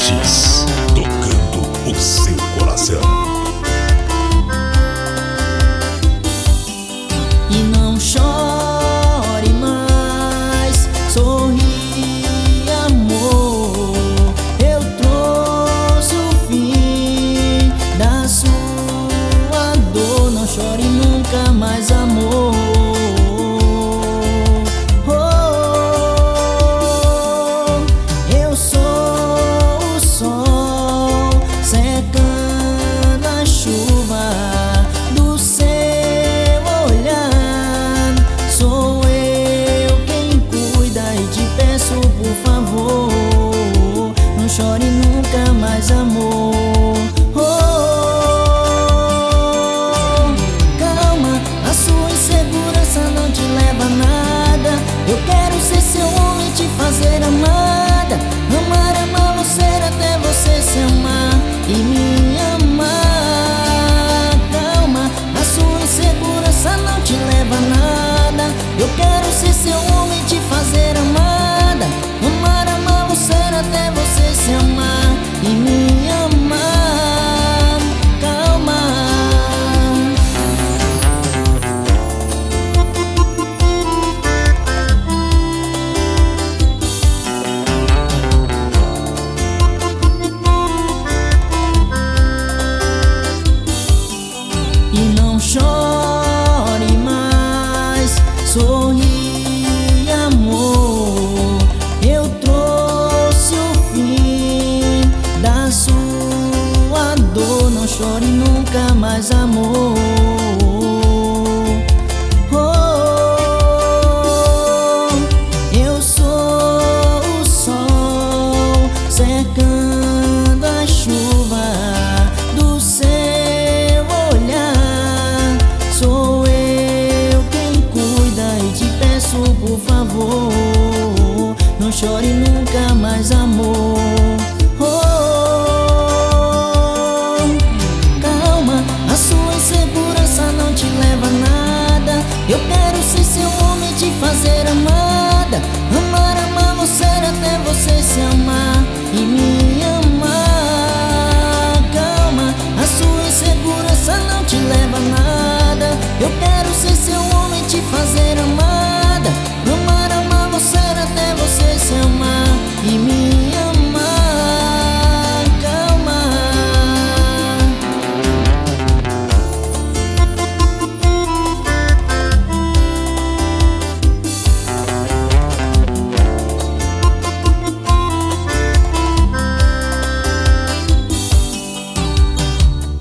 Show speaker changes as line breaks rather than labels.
X, tocando o seu coração.
E não chore mais, sorri, amor. Eu trouxe o fim da sua dor. Não chore nunca mais, amor. Eu sou o sol secando a chuva do seu olhar. Sou eu quem cuida e te peço, por favor, não chore nunca mais, amor. Calma, a sua insegurança não te leva a nada. Eu quero ser seu homem, te fazer amada. Amar, amar você até você se amar e me amar. Calma, a sua insegurança não te leva a nada. Eu quero ser seu homem,